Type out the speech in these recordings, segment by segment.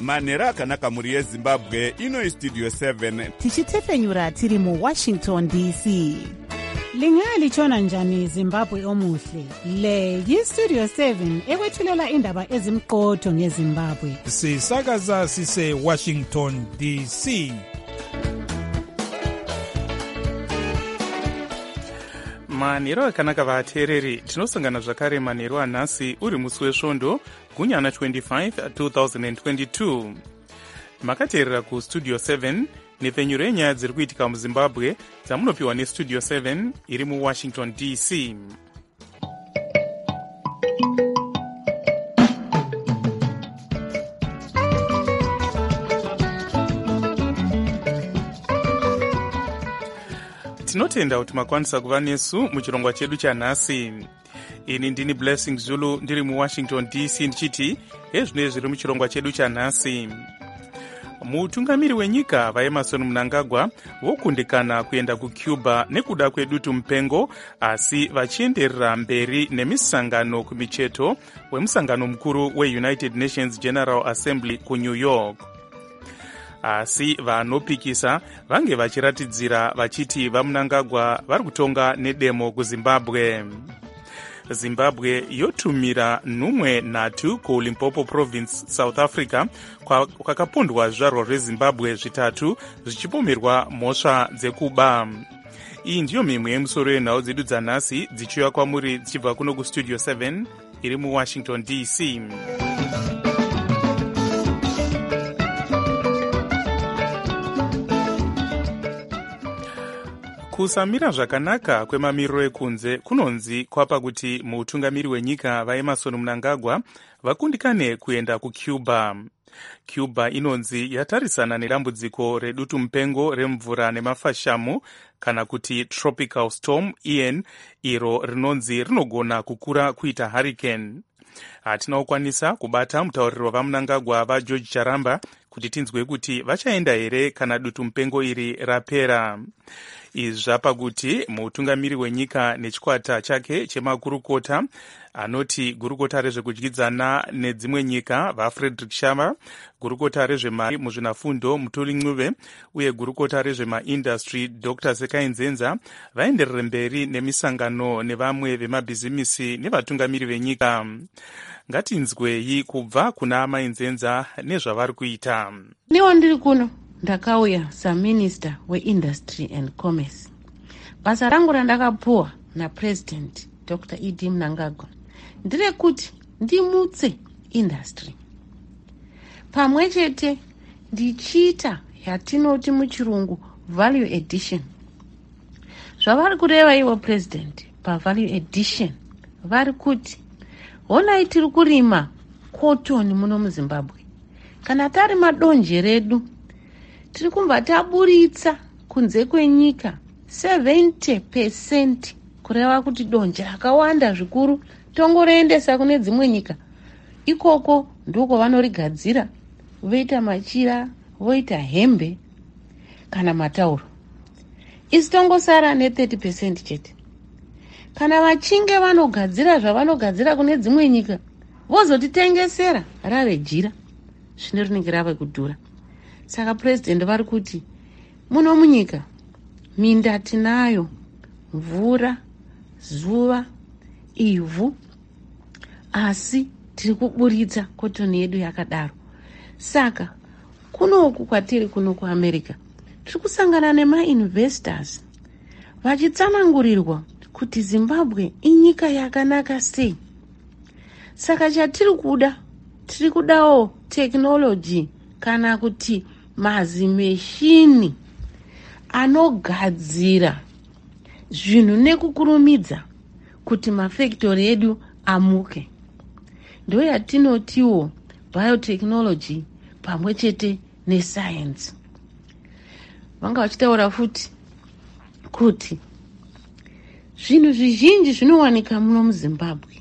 manhero akanaka mhuri yezimbabwe. Ino Studio 7 tichitefenyura tiri muWashington DC. Lingalitshona njani Zimbabwe omuhle? Le yiStudio 7 ekwethulela indaba ezimqotho ngeZimbabwe. Sisakaza sise Washington DC. Manhero akanaka vateereri, tinosangana zvakare manhero anhasi uri musi wesvondo gunyana 25 2022. Makateerera kuStudio 7 nepfenyuro yenyaya dziri kuitika muZimbabwe dzamunopiwa neStudio 7 iri muWashington DC. Tinotenda kuti makwanisa kuva nesu muchirongwa chedu chanhasi. Ini ndini Blessing Zulu ndiri muWashington DC ndichiti ezvino zviri muchirongwa chedu chanhasi. Mutungamiri wenyika vaEmmerson Mnangagwa vokundikana kuenda kuCuba nekuda kwedutu mupengo, asi vachienderera mberi nemisangano kumicheto wemusangano mukuru weUnited Nations General Assembly kuNew York. Asi vanopikisa vange vachiratidzira vachiti vaMnangagwa vari kutonga nedemo kuZimbabwe. Zimbabwe yotumira nhumwe nhatu kuLimpopo Province, South Africa, kwakapondwa zvizvarwa zveZimbabwe zvitatu zvichipomerwa mhosva dzekuba. Iyi ndiyo mimwe yemusoro yenhau dzedu dzanhasi dzichiuya kwamuri dzichibva kuno kuStudio 7 iri muWashington DC. Kusamira zvakanaka kwemamiriro ekunze kunonzi kwapa kuti mutungamiri wenyika vaEmmerson Mnangagwa vakundikane kuenda kuCuba. Cuba inonzi yatarisana nedambudziko redutu mupengo remvura nemafashamu kana kuti tropical storm Ian, iro rinonzi rinogona kukura kuita hurricane. Hatina kukwanisa kubata mutauriro vaMnangagwa vaGeorge Charamba kuti tinzwe kuti vachaenda here kana dutu mupengo iri rapera. Izvi zvapa kuti mutungamiri wenyika nechikwata chake chemakurukota anoti gurukota rezvekudyidzana nedzimwe nyika vaFrederick Shama, gurukota rezvemari muzvinafundo Mutuli Ncube uye gurukota rezvemaindustry Dr. Sekai Nzenza vaenderere mberi nemisangano nevamwe vemabhizimisi nevatungamiri venyika. Ngatinzwei kubva kuna Amai Nzenza nezvavari kuita. Niwo ndiri kuno ndakauya saMinister weIndustry and Commerce. Basa rangu randakapuwa naPresident Dr. E.D. Mnangagwa nderekuti ndimutse industry. Pamwe chete ndichiita yatinoti muchirungu value addition. Zvavari kureva ivo President pavalue addition vari kuti honai tiri kurima cotton muno muZimbabwe. Kana tarima donje redu tiri kumva taburitsa kunze kwenyika 70% kureva kuti donje rakawanda zvikuru tongoreendesa kune dzimwe nyika. Ikoko ndiko vanorigadzira, voita machira, voita hembe kana matauro. Isi tongosara ne30% chete. Kana vachinge vanogadzira zvavanogadzira kune dzimwe nyika, vozotitengesera rave jira, zvino rinenge rave kudhura. Saka President vari kuti muno munyika minda tinayo, mvura, zuva, ivhu, asi tiri kuburitsa cotton yedu yakadaro. Saka kunoku kwatiri kuno kuAmerica tiri kusangana nemainvestors vachitsanangurirwa kuti Zimbabwe inyika yakanaka sei. Saka chatiri kuda, tiri kudawo technology kana kuti mazimeshini anogadzira zvinhu nekukurumidza kuti mafactory edu amuke. Ndo yatinotiwo biotechnology pamwe chete nescience. Vanga vachitaura futi kuti zvinhu zvizhinji zvinowanika muno muZimbabwe,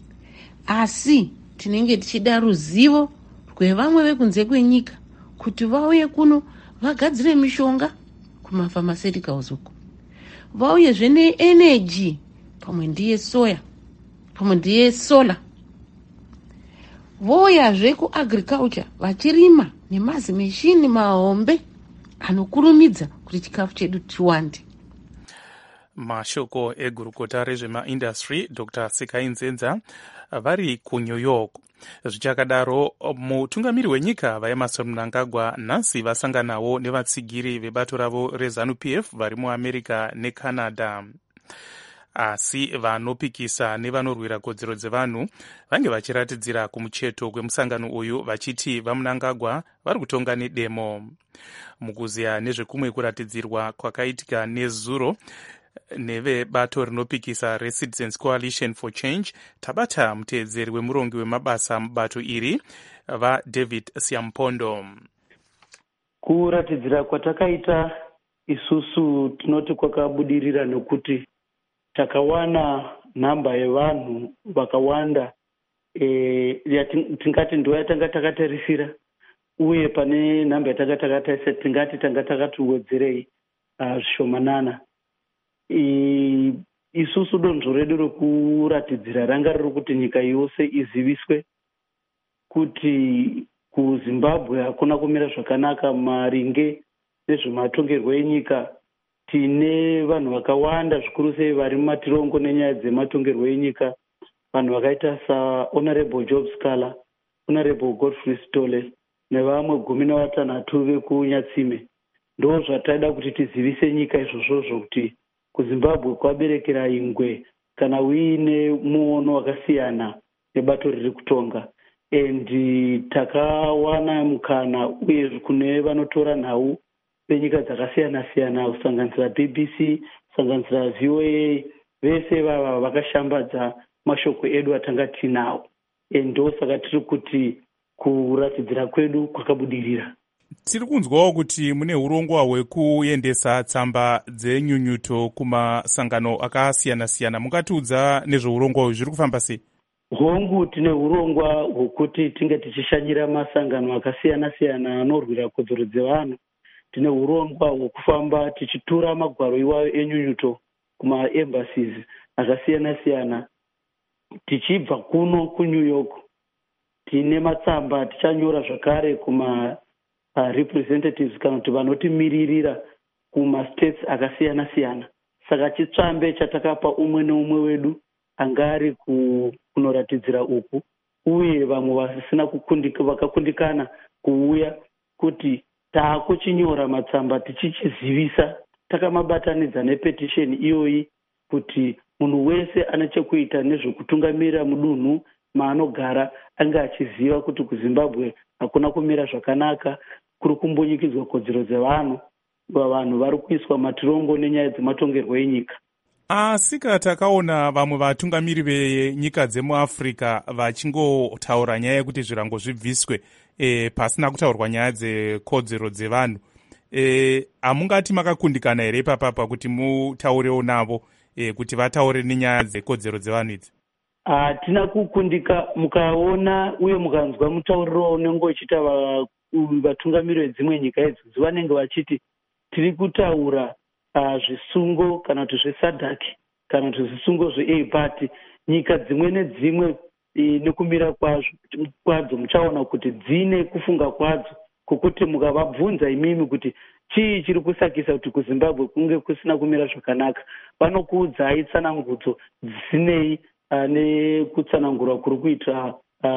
asi tinenge tichida ruzivo rwevamwe vekunze kwenyika kuti vauye kuno vagadzire mishonga kumapharmaceuticals uko, vauye zvene energy, pamwe ndiye soya, pamwe ndiye solar, vouyazve kuagriculture vachirima nemazimeshini mahombe anokurumidza kuti chikafu chedu chiwande. Mashoko egurukota rezvemaindastry Dr. Sekai Nzenza vari kuNew York. Zvichakadaro, mutungamiri wenyika vaEmmerson Mnangagwa nhasi vasanganawo nevatsigiri vebato ravo reZANU-PF vari muAmerica neCanada. Asi vanopikisa nevanorwira kodzero dzevanhu vange vachiratidzira kumucheto kwemusangano uyu vachiti vaMnangagwa vari kutonga nedemo. Mukuziya nezvekumwe kuratidzirwa kwakaitika nezuro nevebato rinopikisa reCitizens Coalition for Change, tabata muteedzeri wemurongi wemabasa mubato iri vaDavid Siampondo. Kuratidzira kwatakaita isusu tinoti kwakabudirira nekuti takawana nhamba yevanhu vakawanda tingati ndo yatanga takatarisira, uye pane nhamba yatanga takatarisa tingati tanga takatiwedzerei zvishomanana. Isusu donzvo redu rekuratidzira ranga riri kuti nyika yose iziviswe kuti kuZimbabwe hakuna kumira zvakanaka maringe nezvematongerwo enyika. Tine vanhu vakawanda zvikuru sei vari mumatirongo nenyaya dzematongerwo enyika, vanhu vakaita saHonorable Job Scala, Honorable Godfrey Stole nevamwe 16 vekunyatsime. Ndo zvataida kuti tizivise nyika izvozvozvo kuti kuZimbabwe kwaberekera ingwe kana uine muono wakasiyana nebato riri kutonga. Takawana mukana uye kune vanotora nhau venyika dzakasiyana-siyana kusanganisira BBC, kusanganisira VOA, vese vava vakashambadza mashoko edu atanga tinawo. Ndo saka tiri kuti kuratidzira kwedu kwakabudirira. Tiri kunzwawo kuti mune urongwa hwekuendesa tsamba dzenyunyuto kumasangano akasiyana-siyana. Mungatiudza nezveurongwa hwu zviri kufamba sei? Hongu tine urongwa hwokuti tinge tichishanyira masangano akasiyana-siyana anorwira kodzero dzevanhu. Tine urongwa hwokufamba tichitura magwaro iwayo enyunyuto kumaembassies akasiyana-siyana. Tichibva kuno kuNew York tine matsamba tichanyora zvakare kuma representatives kana kuti vanotimiririra kumastates akasiyana-siyana. Saka chitsvambe chatakapa umwe neumwe wedu angari kunoratidzira uku, uye vamwe vasina vakakundikana kuuya kuti taakuchinyora matsamba tichichizivisa, takamabatanidza nepetisheni iyoyi kuti munhu wese ane chekuita nezvekutungamirira mudunhu maanogara anga achiziva kuti kuZimbabwe hakuna kumira zvakanaka, kuri kumbunyikidzwa kodzero dzevanhu, vanhu vari kuiswa matirongo nenyaya dzematongerwo enyika. Asi takaona vamwe vatungamiri venyika dzemuAfrica vachingotaura nyaya yekuti zvirango zvibviswe pasina kutaurwa nyaya dzekodzero dzevanhu. Hamungati makakundikana here papapa kuti mutaurewo navo kuti vataure nenyaya dzekodzero dzevanhu idzi? Hatina kukundika. Mukaona uye mukanzwa mutauriro unenge uchiita vatungamiri vedzimwe nyika idzi vanenge vachiti tiri kutaura zvisungo kana kuti zveSADC kana kuti zvisungo zveAPAT. Nyika dzimwe nedzimwe nekumira kwadzo muchaona kuti dzine kufunga kwadzo, kwokuti mukavabvunza imimi kuti chii chiri kusakisa kuti kuZimbabwe kunge kusina kumira zvakanaka, vanokuudzai tsanangudzo dzisinei nekutsanangura kuri kuita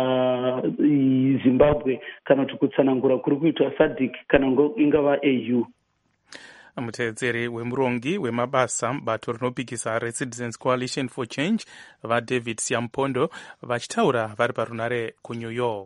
Zimbabwe kana kuti kutsanangura kuri kuita SADC kana ingava AU. Muteedzeri wemurongi wemabasa bato rinopikisa reCitizens Coalition for Change vaDavid Siampondo vachitaura vari parunare kuNew York.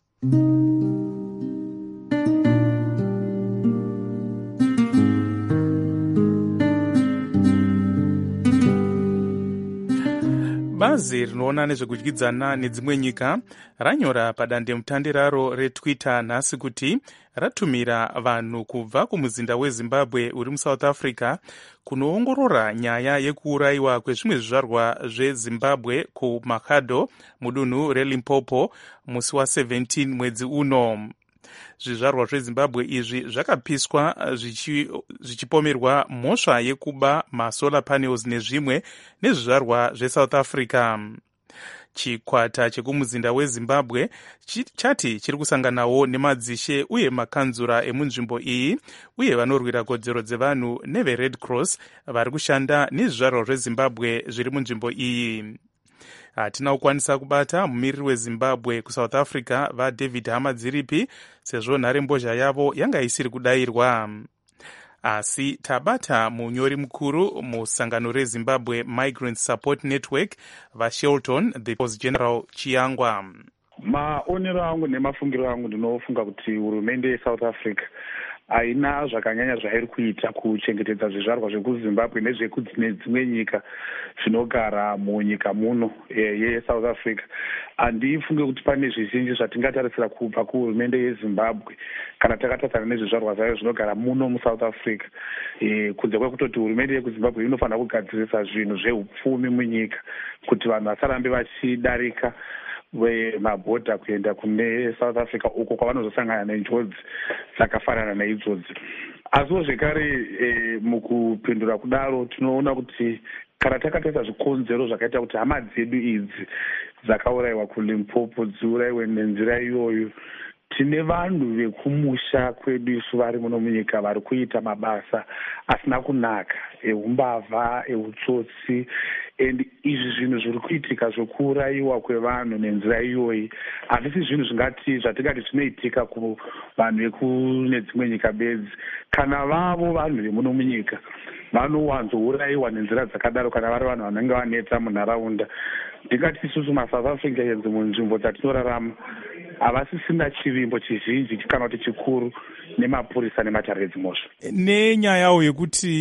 Bazi rinoona nezvekudyidzana nedzimwe nyika ranyora padandemutande raro reTwitter nhasi kuti ratumira vanhu kubva kumuzinda weZimbabwe uri muSouth Africa kunoongorora nyaya yekuurayiwa kwezvimwe zvizvarwa zveZimbabwe kuMakhado mudunhu reLimpopo musi wa17 mwedzi uno. Zvizvarwa zveZimbabwe izvi zvakapiswa zvichipomerwa mhosva yekuba masolar panels nezvimwe nezvizvarwa zveSouth Africa. chikwata chekumuzinda wezimbabwe chati chiri kusanganawo nemadzishe uye makanzura emunzvimbo iyi uye vanorwira kodzero dzevanhu nevered cross vari kushanda nezvizvarwa zvezimbabwe zviri munzvimbo iyi. Hatina kukwanisa kubata mumiriri wezimbabwe kusouth africa vaDavid Hamadziripi sezvo nharembozha yavo yanga isiri kudayirwa, asi tabata munyori mukuru musangano rezimbabwe Migrant Support Network vaShelton the Post General Chiyangwa. Maonero angu nemafungiro angu ndinofunga kuti hurumende yeSouth Africa haina zvakanyanya zvairi kuita kuchengetedza zvizvarwa zvekuzimbabwe nezvekune dzimwe nyika zvinogara munyika muno yeSouth Africa. Handifunge kuti pane zvizhinji zvatingatarisira kubva kuhurumende yezimbabwe kana takatarisana nezvizvarwa zvayo zvinogara muno muSouth Africa, kunze kwekutoti hurumende yekuzimbabwe inofanira kugadzirisa zvinhu zveupfumi munyika kuti vanhu vasarambe vachidarika mabhodha kuenda kune South Africa uko kwavanozosangana nenjodzi dzakafanana naidzodzi. Asiwo zvekare mukupindura kudaro tinoona kuti kana takatarisa zvikonzero zvakaita kuti hama dzedu idzi dzakaurayiwa kuLimpopo dziurayiwe nenzira iyoyo, tine vanhu vekumusha kwedu isu vari muno munyika vari kuita mabasa asina kunaka eumbavha, eutsotsi, and izvi zvinhu zviri kuitika zvokuurayiwa kwevanhu nenzira iyoyi hazvisi zvinhu zvatingati zvinoitika kuvanhu vekune dzimwe nyika bedzi. Kana vavo vanhu vemuno munyika vanowanzourayiwa nenzira dzakadaro kana vari vanhu vanenge vanetsa munharaunda, ndingati isusu maSouth Africans munzvimbo dzatinorarama havasisina chivimbo chizhinji kana kuti chikuru nemapurisa nematare edzimhosva. Nenyayawo yekuti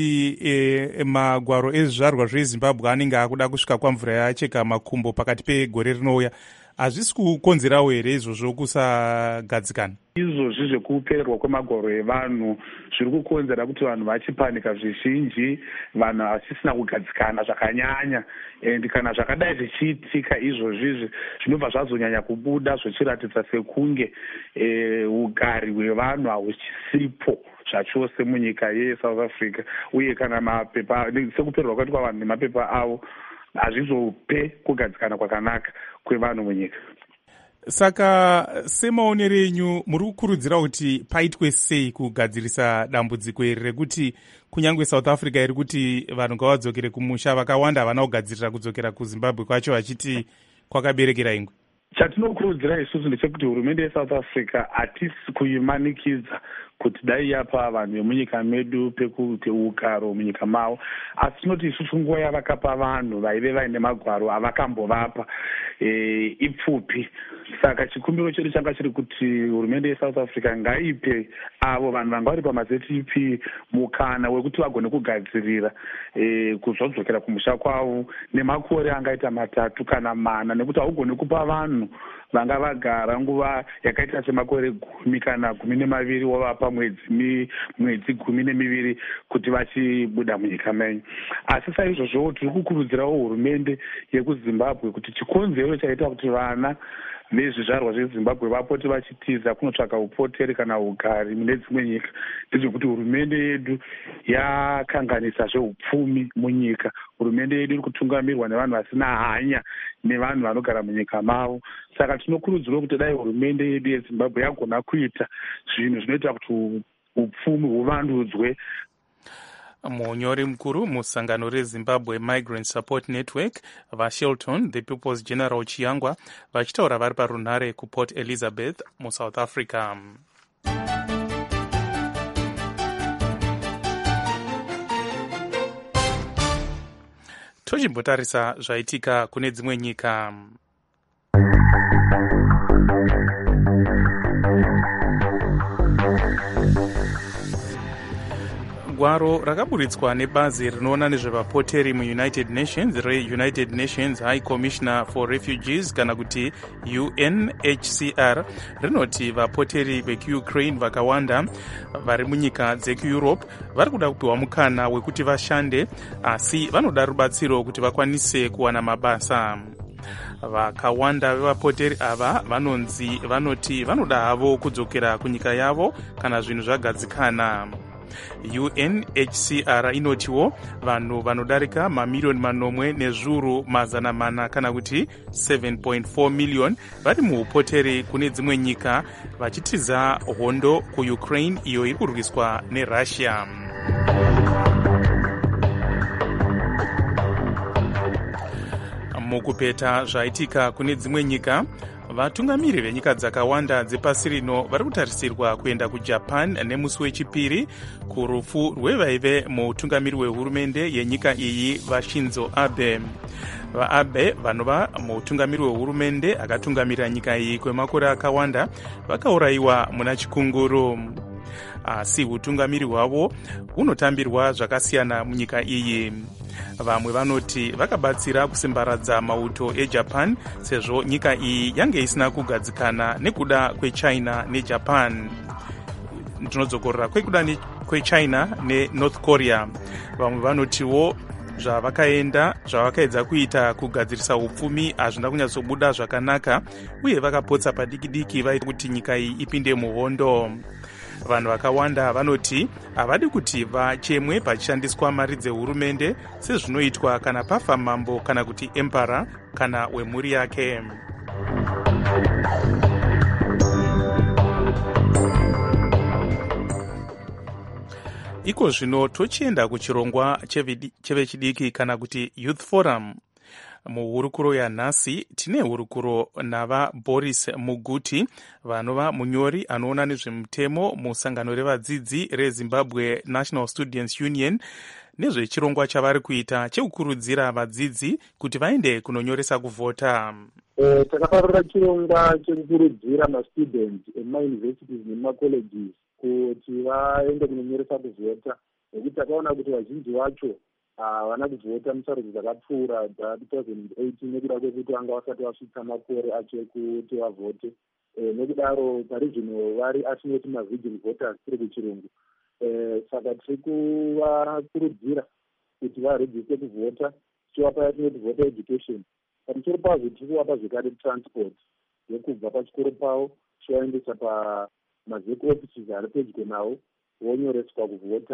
magwaro ezvizvarwa zvezimbabwe anenge akuda kusvika kwamvura yacheka makumbo pakati pegore rinouya, hazvisi kukonzerawo here izvozvo kusagadzikana? Izvozvi zvekupererwa kwemagwaro evanhu zviri kukonzera kuti vanhu vachipanika zvizhinji, vanhu vasisina kugadzikana zvakanyanya, and kana zvakadai zvichiitika izvozvizvi zvinobva zvazonyanya kubuda zvichiratidza sekunge ugari hwevanhu hahuchisipo zvachose munyika yeSouth Africa, uye kana mapepa sekupererwa kwaitwa vanhu nemapepa avo hazvizope kugadzikana kwakanaka kwevanhu munyika. Saka semaonero enyu muri kukurudzira kuti paitwe sei kugadzirisa dambudziko iri rekuti kunyange South Africa iri kuti vanhu ngavadzokere kumusha, vakawanda havana kugadzirira kudzokera kuZimbabwe kwacho vachiti kwakaberekera ingwe? Chatinokurudzira isusu ndechekuti hurumende yeSouth Africa hatisi kuimanikidza kuti dai yapa vanhu vemunyika medu pekuti ugaro munyika mavo, asi tinoti isusu nguva yavakapa vanhu vaive vaine magwaro avakambovapa ipfupi. Saka chikumbiro chedu changa chiri kuti hurumende yeSouth Africa ngaipe avo vanhu vanga vari pamaZTP mukana wekuti vagone kugadzirira kuzodzokera kumusha kwavo nemakore angaita 3 kana 4, nekuti haugoni kupa vanhu vanga vagara nguva yakaita semakore 10 kana 12 wavapa mwedzi 12 kuti vachibuda munyika menyu. Asi saizvozvo tiri kukurudzirawo hurumende yekuZimbabwe kuti chikonzero chaita kuti vana vezvizvarwa zveZimbabwe vapote vachitiza kunotsvaka upoteri kana ugari mune dzimwe nyika ndezvekuti hurumende yedu yakanganisa zveupfumi munyika. Hurumende yedu iri kutungamirwa nevanhu vasina hanya nevanhu vanogara munyika mavo. Saka tinokurudzirwa kuti dai hurumende yedu yeZimbabwe yagona kuita zvinhu zvinoita kuti upfumi huvandudzwe. Munyori mukuru musangano reZimbabwe Migrant Support Network vaShelton the People's General Chiyangwa vachitaura vari parunhare kuPort Elizabeth muSouth Africa. Tochimbotarisa zvaitika kune dzimwe nyika. Gwaro rakaburitswa nebazi rinoona nezvevapoteri muUnited Nations reUnited Nations High Commissioner for Refugees kana kuti UNHCR rinoti vapoteri vekuUkraine vakawanda vari munyika dzekuEurope vari kuda kupiwa mukana wekuti vashande, asi vanoda rubatsiro kuti vakwanise kuwana mabasa. Vakawanda vevapoteri ava vanoti vanoda havo kudzokera kunyika yavo kana zvinhu zvagadzikana. UNHCR inotiwo vanhu vanodarika mamiliyoni manomwe nezviuru mazana mana kana kuti 7.4 miliyoni vari muupoteri kune dzimwe nyika vachitiza hondo kuukraine iyo iri kurwiswa nerussia. Mukupeta zvaitika kune dzimwe nyika, vatungamiri venyika dzakawanda dzepasi rino vari kutarisirwa kuenda kujapan nemusi wechipiri kurufu rwevaive muutungamiri wehurumende yenyika iyi vaShinzo Abe. VaAbe vanova muutungamiri wehurumende akatungamirira nyika iyi kwemakore akawanda vakaurayiwa muna chikunguru. Asi utungamiri hwavo hunotambirwa zvakasiyana munyika iyi. Vamwe vanoti vakabatsira kusimbaradza mauto eJapan sezvo nyika iyi yange isina kugadzikana nekuda kwechina neJapan. Ndinodzokorera kwekuda kwechina neNorth Korea. Vamwe vanotiwo zvavakaedza kuita kugadzirisa upfumi hazvina kunyatsobuda zvakanaka uye vakapotsa padiki-diki vaita kuti nyika iyi ipinde muhondo. Vanhu vakawanda vanoti havadi kuti vachemwe pachishandiswa mari dzehurumende sezvinoitwa kana pafa mambo kana kuti empara kana wemhuri yake. Iko zvino tochienda kuchirongwa chevechidiki kana kuti Youth Forum. Muhurukuro yanhasi tine hurukuro navaBoris Muguti vanova munyori anoona nezvemutemo musangano revadzidzi reZimbabwe National Students Union nezvechirongwa chavari kuita chekukurudzira vadzidzi kuti vaende kunonyoresa kuvhota. Takaparura chirongwa chekukurudzira mastudents emauniversities nemacolleges kuti vaende kunonyoresa kuvhota nekuti takaona kuti vazhinji vacho havana kuvhota musarudzo dzakapfuura dza2018 nekuda kwekuti vanga vasati vasvitsa makore acho ekuti vavhote. Nekudaro pari zvino vari atinoti mavigil voters tiri kuchirungu. Saka tiri kuvakurudzira kuti varejiste kuvhota tichivapa yatinoti voter education. Pamusoro pazvo tiri kuvapa zvekare transport yekubva pachikoro pavo tichivaendesa pamazec offices ari pedyo navo vonyoreswa kuvhota.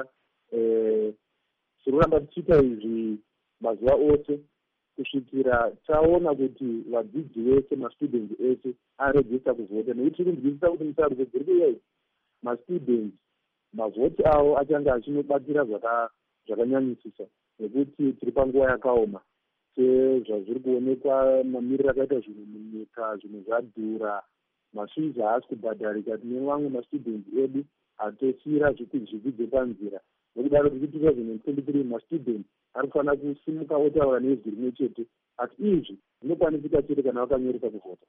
Tiroramba tichiita izvi mazuva ose kusvikira taona kuti vadzidzi vese mastudents ese arejista kuvhota, nekuti tiri kunzwisisa kuti musarudzo dziri kuiyai mastudents mavhoti avo achange achinobatira zvakanyanyisisa nekuti tiri panguva yakaoma sezvazviri kuonekwa mamiriro akaita zvinhu munyika, zvinhu zvadhura, masvizi haasi kubhadharika. Tine vamwe mastudents edu atosiyira zvidzidzo panzira. Nekudaro kuti 2023 mastudents ari kufanira kusimuka otaura nezwi rimwe chete asi izvi zvinokwanisika chete kana vakanyoresa kuvhota.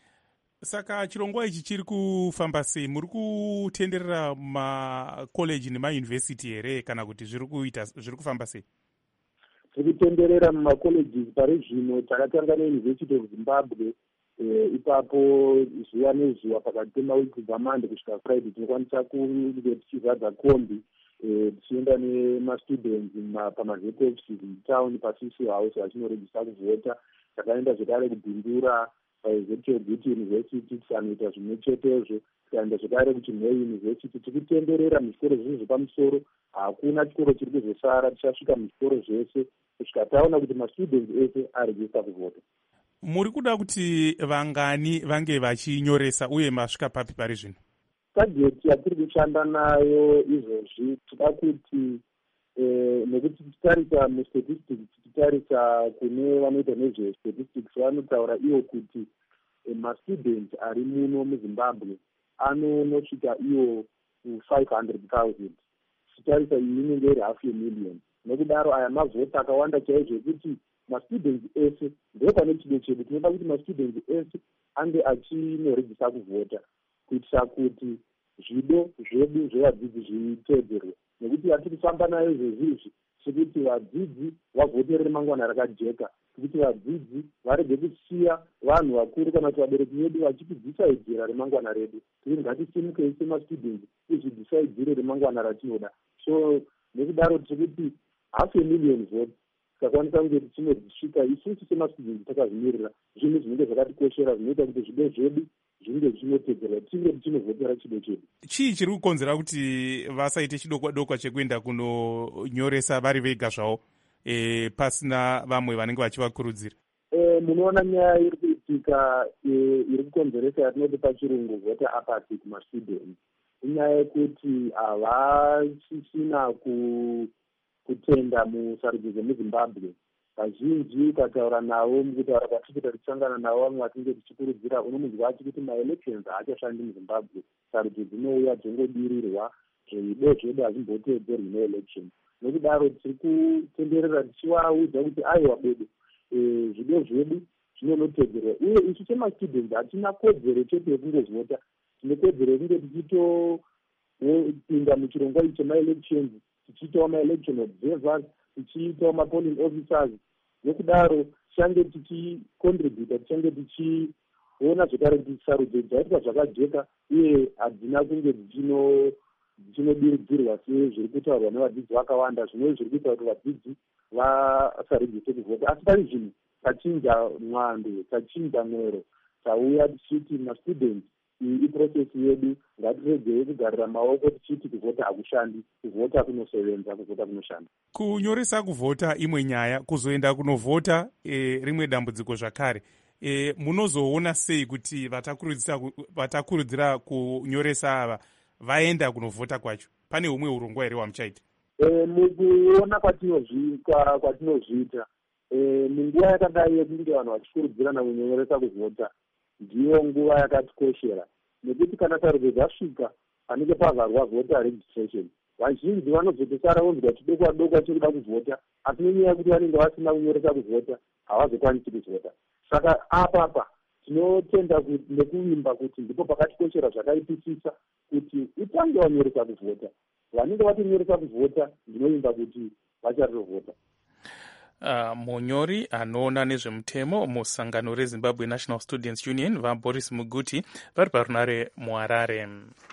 Saka chirongwa ichi chiri kufamba sei? Muri kutenderera makoleji nemauniversity here kana kuti zviri kufamba sei? Tiri kutenderera mumacolleges. Pari zvino takatanga neUniversity of Zimbabwe. Ipapo zuva nezuva pakati pemawiki kubva Monday kusvika Friday tinokwanisa kunge tichizadza kombi tichienda nemastudents pamazec offices mutown paCC House vachinorejista kuvhota. Takaenda zvekare kubhindura paEzekiel Beauty University tikanoita zvimwe chetezvo. Tikaenda zvekare kuChinhai University. Tiri kutenderera muzvikoro zvizvi zvepamusoro. Hakuna chikoro chiri kuzosara, tichasvika muzvikoro zvese kusvika taona kuti mastudents ese arejista kuvhota. Muri kuda kuti vangani vange vachinyoresa uye masvika papi pari zvino? Tageti yatiri kushanda nayo izvozvi tida kuti nekuti tichitarisa mustatistics, tichitarisa kune vanoita nezvestatistics vanotaura iwo kuti mastudents ari muno muZimbabwe anonosvika iwo 500,000. Tichitarisa iyi inenge iri 500,000. Nekudaro aya mavhoti akawanda chaizvo ekuti mastudents ese ndopane chido chedu. Tinoda kuti mastudents ese ange achinorejista kuvhota kuitira kuti zvido zvedu zvevadzidzi zviteedzerwe. Nekuti yatiri kufamba nayo izvozvizvi sekuti vadzidzi vavhotere remangwana rakajeka, kuti vadzidzi varege kusiya vanhu vakuru kana kuti vabereki vedu vachitidzisaidzira remangwana redu. Tiri ngatisimukei semastudents izvidzisaidzire remangwana ratinoda. So nekudaro tiri kuti 500,000 votes tikakwanisa kunge tichinozvisvika isusu semastudents takazvimirira zvinhu zvinenge zvakatikoshera zvinoita kuti zvido zvedu zvinge zvinotedzerwa tinge tichinovhotera chido chedu. chii chiri kukonzera kuti vasaite chidokwa chekuenda kunonyoresa vari vega zvavo pasina vamwe vanenge vachivakurudzira? Munoona nyaya iri kuitika iri kukonzeresa yatinoti pachirungu vota apathy kumastudents, inyaya yekuti havachisina kutenda musarudzo dzemuzimbabwe. Vazhinji ukataura navo, mukutaura kwatiri tichangana navo, vamwe vatinge tichikurudzira unomunzwa achi kuti maelections haachashandi muzimbabwe, sarudzo dzinouya dzongodirirwa, zvido zvedu hazvimbotedzerwi neelection. Nokudaro tiri kutenderera tichivaudza kuti aiwa bedu, zvido zvedu zvinonotedzerwa, uye isu semastudents hatina kodzero chete yekungozvota, tine kodzero yekunge tichitopinda muchirongwa ichi chemaelections, tichiitawo maelection observers, tichiitawo mapolling officers. Nokudaro tichange tichicontributa, tichange tichiona zvekare kuti sarudzo dzaitwa zvakajeka uye hadzina kunge dzichinodiridzirwa sezviri kutaurwa nevadzidzi vakawanda. Zvimwe zviri kuita kuti vadzidzi vasarudzise kuvhota, asi pari zvinhu tachinja mwando, tachinja mwero, tauya tichiti mastudents, iyi iprocesi yedu, ngatiregei kugarira maoko tichiti kuvhota hakushandi, kuvhota kunosevenza, kuvhota kunoshanda. Kunyoresa kuvhota imwe nyaya, kuzoenda kunovhota rimwe dambudziko zvakare. Munozoona sei kuti vatakurudzira kunyoresa ava vaenda kunovhota kwacho? Pane humwe urongwa here hwamuchaita? Mukuona kwatinozviita, munguva yakadai yekunge vanhu vachikurudzirana kunyoresa kuvhota, ndiyo nguva yakatikoshera, nekuti kana sarudzo dzasvika panenge pavharwa vhota registration, vazhinji vanozotosara vonzwa chidokwa chekuda kuvhota, asi nenyaya yekuti vanenge vasina kunyoresa kuvhota havazokwanisi kuvhota. Saka apapa tinotenda nekuimba kuti ndipo pakatikoshera zvakaipisisa kuti utange wanyoresa kuvhota. Vanenge vatonyoresa kuvhota, ndinoimba kuti vachatovhota. Munyori anoona nezvemutemo musangano reZimbabwe National Students Union vaBoris Muguti vari parunare muHarare.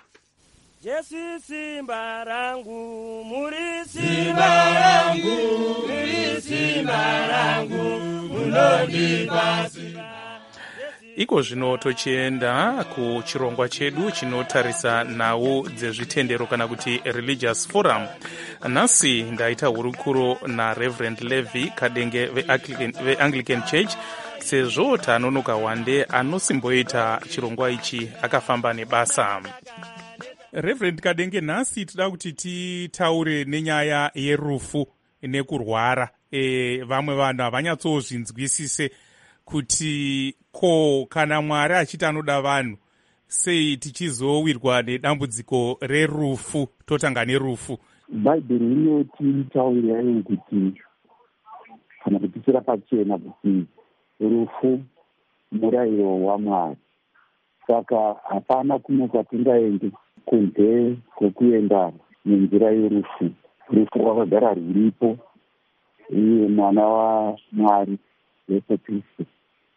Jesu simba rangu, muri simba rangu, muri simba rangu, munondipa simba. Iko zvino tochienda kuchirongwa chedu chinotarisa nhau dzezvitendero kana kuti religious forum. Nhasi ndaita hurukuro naReverend Levi Kadenge veAnglican Church, sezvo tanonoka wande anosimboita chirongwa ichi akafamba nebasa. Reverend Kadenge, nhasi tida kuti titaure nenyaya yerufu nekurwara. Vamwe vanhu havanyatsozvinzwisise kuti kana Mwari achiti anoda vanhu, sei tichizowirwa nedambudziko rerufu, totanga nerufu. Bhaibheri rinoti taurirai kuti kana kutisira pachena kuti rufu murayiro waMwari. Saka hapana kumwe kwatingaende kunze kwekuenda nenzira yerufu. Rufu rwakagara rwuripo, iye mwana waMwari Yesu Kristu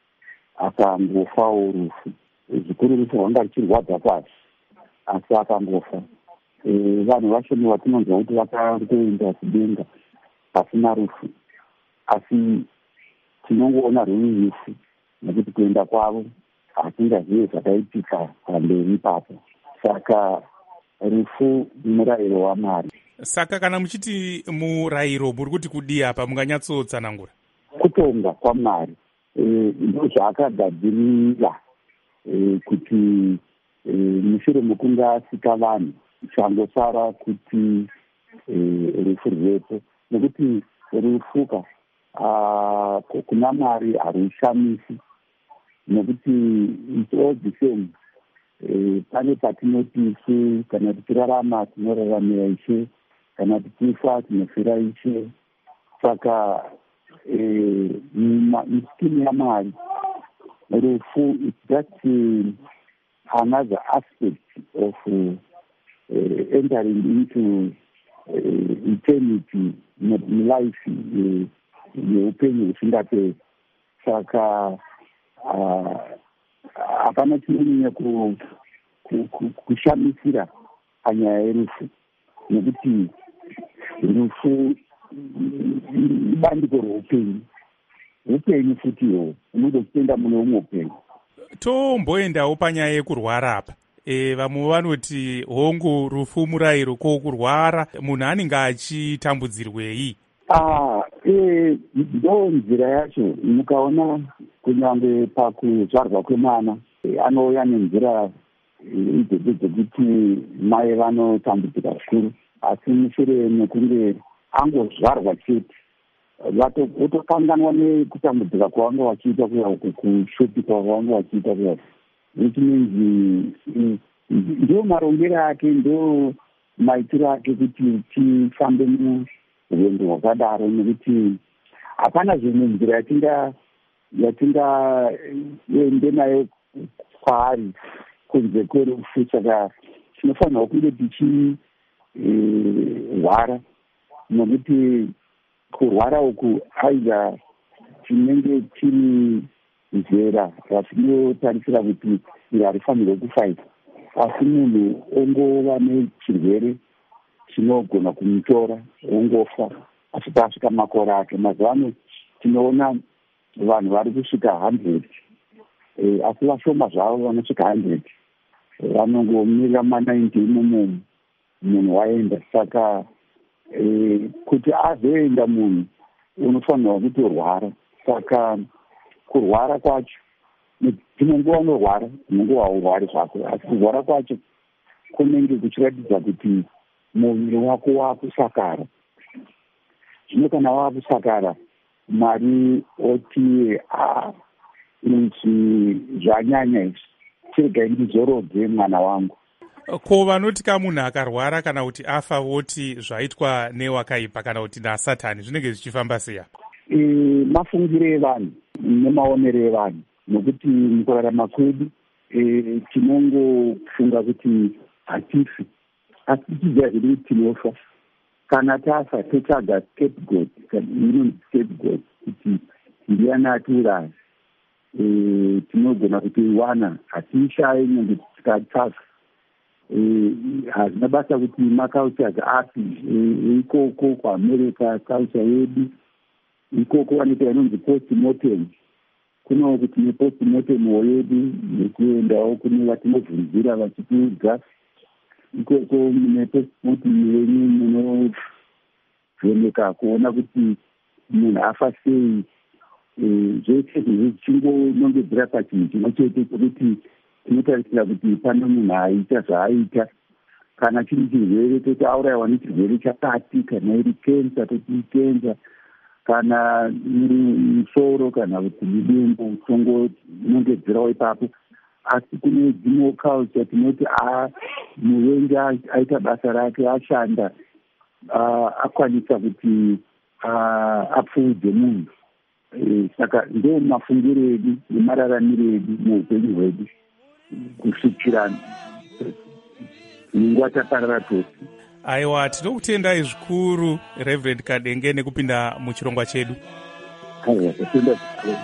akangofawo rufu. Zvikuru rufu rwanga ruchirwadza pasi, asi akangofa. Vanhu vashoni vatinonzwa kuti vakaenda kudenga pasina rufu, asi tinongoona rwuri rufu nekuti kuenda kwavo hatingazive zvakaitika pamberi ipapo. Saka rufu murayiro waMwari. Saka kana muchiti murayiro muri kuti kudii apa, munganyatsotsanangura? Kutonga kwaMwari ndo zvaakagadzirira kuti mushure mekunge asika vanhu changosara kuti rufu rwepo, nekuti rufuka kuna Mwari harushamisi, nekuti it's all the same. Pane patinoti isu kana tichirarama tinoraramira Ishe, kana tichifa tinofira Ishe. Saka muskini yaMwari rufu is just another aspect of entering into eternity, life yeupenyu husingaperi. Saka hapana chinonyanya kushamisira panyaya yerufu, nekuti rufu ibandiko roupenyu. Upenyu futiwo unoda kutenda mune umwe upenyu. tomboendawo panyaya yekurwara apa. Vamwe vanoti hongu rufu murayiro, ko kurwara munhu anenge achitambudzirwei? Ndo nzira yacho. Mukaona kunyange pakuzvarwa kwemwana anouya nenzira idzodzo dzekuti mai vanotambudzika zvikuru, asi mushure mekunge angozvarwa chete votokanganwa nekutambudzika kwavanga vachiita kuya uku, kushupika kwavanga vachiita kuya, which means ndo marongero ake, ndo maitiro ake kuti tifambe murwendo rwakadaro, nekuti hapana zvimwe nzira yatingaende nayo kwaari kunze kwerufu. Saka tinofanirwa kunge tichirwara, nokuti kurwara uku aidha tinenge tiri zera ratinotarisira kuti iri harifanirwe kufaita, asi munhu ongova nechirwere chinogona kumutora ongofa asvika asvika makore ake. Mazuva ano tinoona vanhu vari kusvika 100, asi vashoma zvavo vanosvika 100 vanongomirira ma90 imomo munhu waenda. Saka kuti azoenda munhu unofanirwa kutorwara. Saka kurwara kwacho, tinonguva unorwara, unonguva haurwari zvako, asi kurwara kwacho kunenge kuchiratidza kuti muviri wako wakusakara. Zvino kana wakusakara, Mwari oti zvanyanya izvi, chiregai ndizorodze mwana wangu. Ko vanoti ka munhu akarwara kana kuti afa voti zvaitwa newakaipa kana kuti naSatani, zvinenge zvichifamba sei? Mafungiro evanhu nemaonero evanhu, nokuti mukurarama kwedu tinongofunga kuti hatifi, asi tichiziva zvedu kuti tinofa. Kana tafa totsvaga scapegoat, scapegoat kuti ndiani atiuraya. Tinogona kutoiwana, hatiishayi nenge tikatafa. Hazina basa kuti macultures api ikoko kuAmerica, culture yedu ikoko vanoita inonzi postmortem. Kuno kuti nepostmortem yedu nekuendawo kune vatinobvunzira vachitiudza. Ikoko nepostmortem yenyu munovheneka kuona kuti munhu afa sei. Zvese zvichingonongedzera pachinhu chimwe chete chekuti tinotarisira kuti pane munhu aita zvaaita. Kana chiri chirwere toti aurayiwa nechirwere chakati, kana iri kensa toti kensa, kana iri musoro kana kuti mudumbu, tongonongedzerawo ipapo. Asi kune dzimwe culture tinoti muvengi aita basa rake, ashanda, akwanisa kuti apfuudze munhu. Saka ndo mafungiro edu nemararamiro edu muupenyu hwedu kusvikira nguva taparara tose. Aiwa, tinokutendai zvikuru Reverend Kadenge nekupinda muchirongwa chedu. Aiwa, tatenda zvikuru.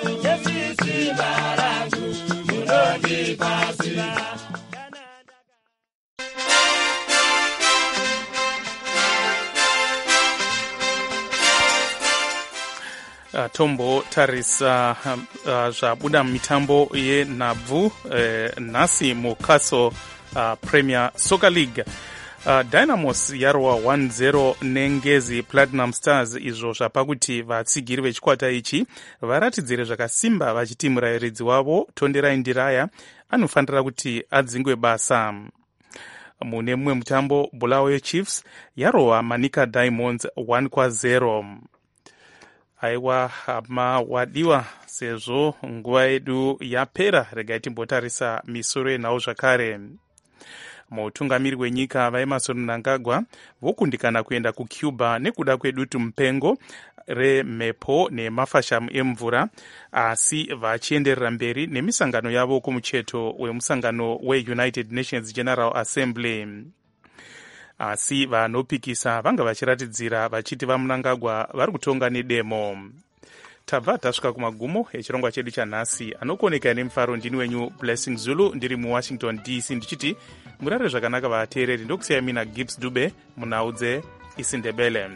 Tombotarisa zvabuda mumitambo yenhabvu nhasi muCastle Premier Soccer League. Dynamos yarwa 1-0 nengezi Platinum Stars, izvo zvapa kuti vatsigiri vechikwata ichi varatidzire zvakasimba vachiti murayiridzi wavo Tonderai Ndiraya anofanira kuti adzingwe basa. Mune mumwe mutambo Bulawayo Chiefs yarwa Manika Diamonds 1-0. Aiwa hama wadiwa, sezvo nguva yedu yapera, regai timbotarisa misoro yenhau zvakare. Mutungamiri wenyika vaEmmerson Mnangagwa vokundikana kuenda kuCuba nekuda kwedutu mupengo remhepo nemafashamu emvura, asi vachienderera mberi nemisangano yavo kumucheto wemusangano weUnited Nations General Assembly. Asi vanopikisa vanga vachiratidzira vachiti vaMnangagwa vari kutonga nedemo. Tabva tasvika kumagumo echirongwa chedu chanhasi. Anokoneka nemufaro ndini wenyu Blessing Zulu, ndiri muWashington DC, ndichiti murare zvakanaka vateereri. Ndokusiyai mina Gibbs Dube munhau dzeIsiNdebele.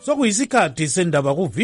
sokuyisikhathi sendaba